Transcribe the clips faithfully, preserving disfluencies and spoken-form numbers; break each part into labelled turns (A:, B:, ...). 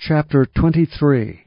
A: Chapter twenty-three.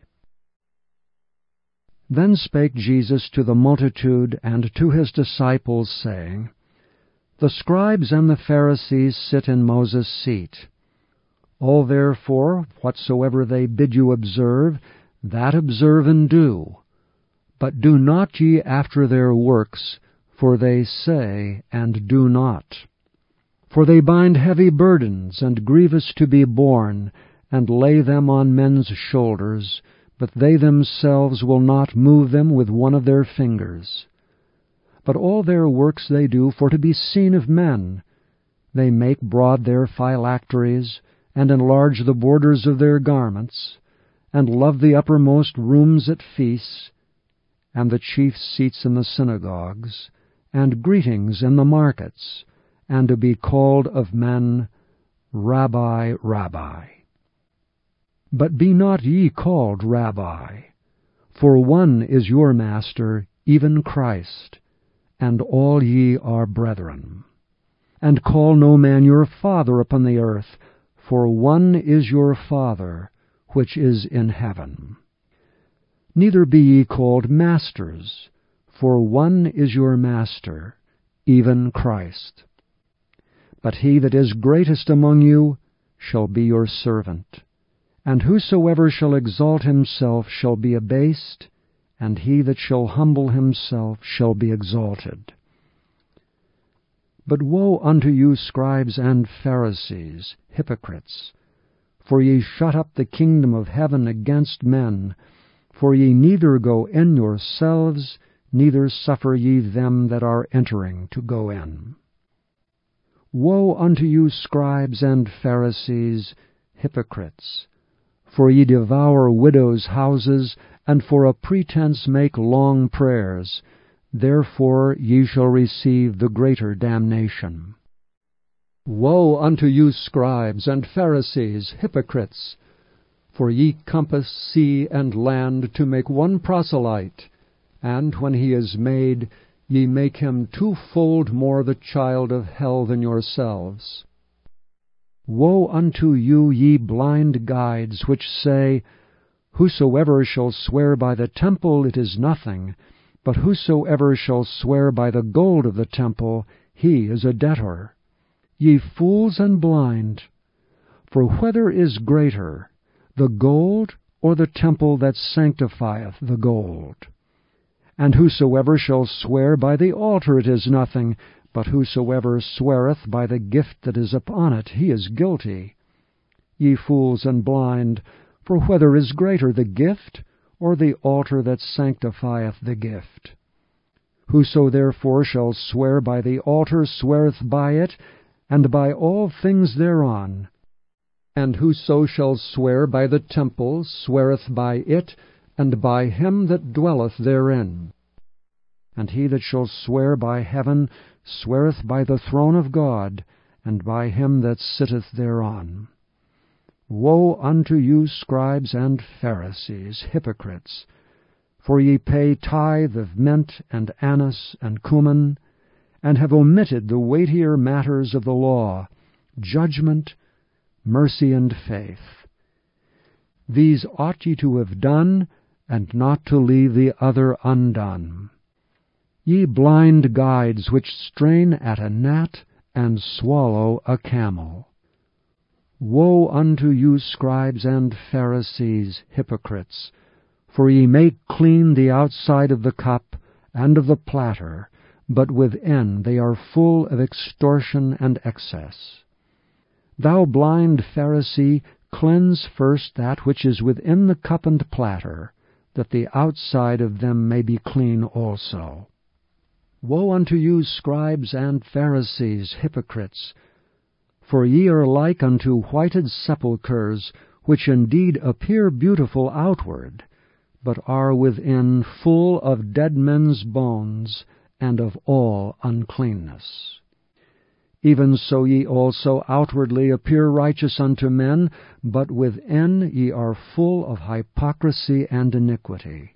A: Then spake Jesus to the multitude and to his disciples, saying, The scribes and the Pharisees sit in Moses' seat. All therefore, whatsoever they bid you observe, that observe and do. But do not ye after their works, for they say and do not. For they bind heavy burdens and grievous to be borne, and lay them on men's shoulders, but they themselves will not move them with one of their fingers. But all their works they do for to be seen of men. They make broad their phylacteries, and enlarge the borders of their garments, and love the uppermost rooms at feasts, and the chief seats in the synagogues, and greetings in the markets, and to be called of men, Rabbi, Rabbi. But be not ye called Rabbi, for one is your Master, even Christ, and all ye are brethren. And call no man your Father upon the earth, for one is your Father, which is in heaven. Neither be ye called masters, for one is your Master, even Christ. But he that is greatest among you shall be your servant. And whosoever shall exalt himself shall be abased, and he that shall humble himself shall be exalted. But woe unto you, scribes and Pharisees, hypocrites! For ye shut up the kingdom of heaven against men, for ye neither go in yourselves, neither suffer ye them that are entering to go in. Woe unto you, scribes and Pharisees, hypocrites! For ye devour widows' houses, and for a pretense make long prayers. Therefore ye shall receive the greater damnation. Woe unto you, scribes and Pharisees, hypocrites! For ye compass sea and land to make one proselyte, and when he is made, ye make him twofold more the child of hell than yourselves. Woe unto you, ye blind guides, which say, Whosoever shall swear by the temple, it is nothing, but whosoever shall swear by the gold of the temple, he is a debtor. Ye fools and blind! For whether is greater, the gold or the temple that sanctifieth the gold? And whosoever shall swear by the altar, it is nothing, but whosoever sweareth by the gift that is upon it, he is guilty. Ye fools and blind! For whether is greater, the gift, or the altar that sanctifieth the gift? Whoso therefore shall swear by the altar sweareth by it, and by all things thereon. And whoso shall swear by the temple sweareth by it, and by him that dwelleth therein. And he that shall swear by heaven sweareth by the throne of God, and by him that sitteth thereon. Woe unto you, scribes and Pharisees, hypocrites! For ye pay tithe of mint and anise and cumin, and have omitted the weightier matters of the law, judgment, mercy, and faith. These ought ye to have done, and not to leave the other undone. Ye blind guides, which strain at a gnat, and swallow a camel. Woe unto you, scribes and Pharisees, hypocrites! For ye make clean the outside of the cup and of the platter, but within they are full of extortion and excess. Thou blind Pharisee, cleanse first that which is within the cup and platter, that the outside of them may be clean also. Woe unto you, scribes and Pharisees, hypocrites! For ye are like unto whited sepulchres, which indeed appear beautiful outward, but are within full of dead men's bones, and of all uncleanness. Even so ye also outwardly appear righteous unto men, but within ye are full of hypocrisy and iniquity.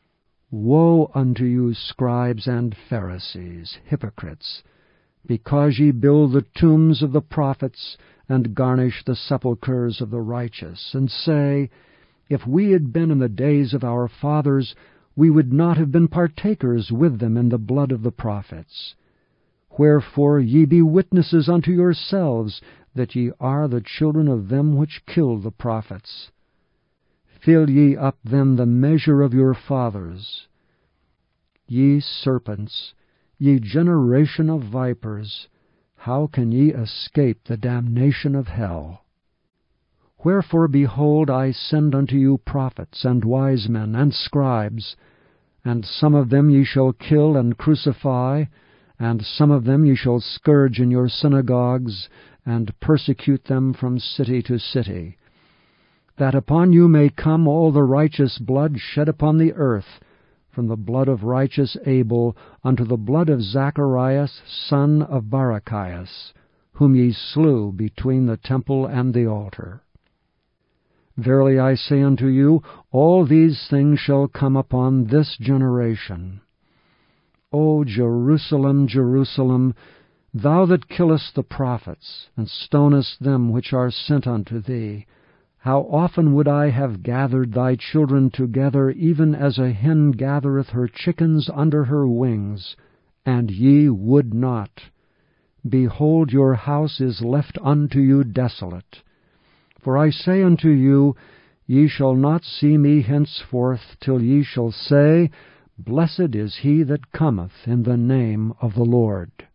A: Woe unto you, scribes and Pharisees, hypocrites! Because ye build the tombs of the prophets, and garnish the sepulchres of the righteous, and say, If we had been in the days of our fathers, we would not have been partakers with them in the blood of the prophets. Wherefore ye be witnesses unto yourselves, that ye are the children of them which killed the prophets. Fill ye up then the measure of your fathers. Ye serpents, ye generation of vipers, how can ye escape the damnation of hell? Wherefore, behold, I send unto you prophets, and wise men, and scribes, and some of them ye shall kill and crucify, and some of them ye shall scourge in your synagogues, and persecute them from city to city, that upon you may come all the righteous blood shed upon the earth, from the blood of righteous Abel unto the blood of Zacharias, son of Barachias, whom ye slew between the temple and the altar. Verily I say unto you, all these things shall come upon this generation. O Jerusalem, Jerusalem, thou that killest the prophets, and stonest them which are sent unto thee, how often would I have gathered thy children together, even as a hen gathereth her chickens under her wings, and ye would not. Behold, your house is left unto you desolate. For I say unto you, ye shall not see me henceforth, till ye shall say, Blessed is he that cometh in the name of the Lord.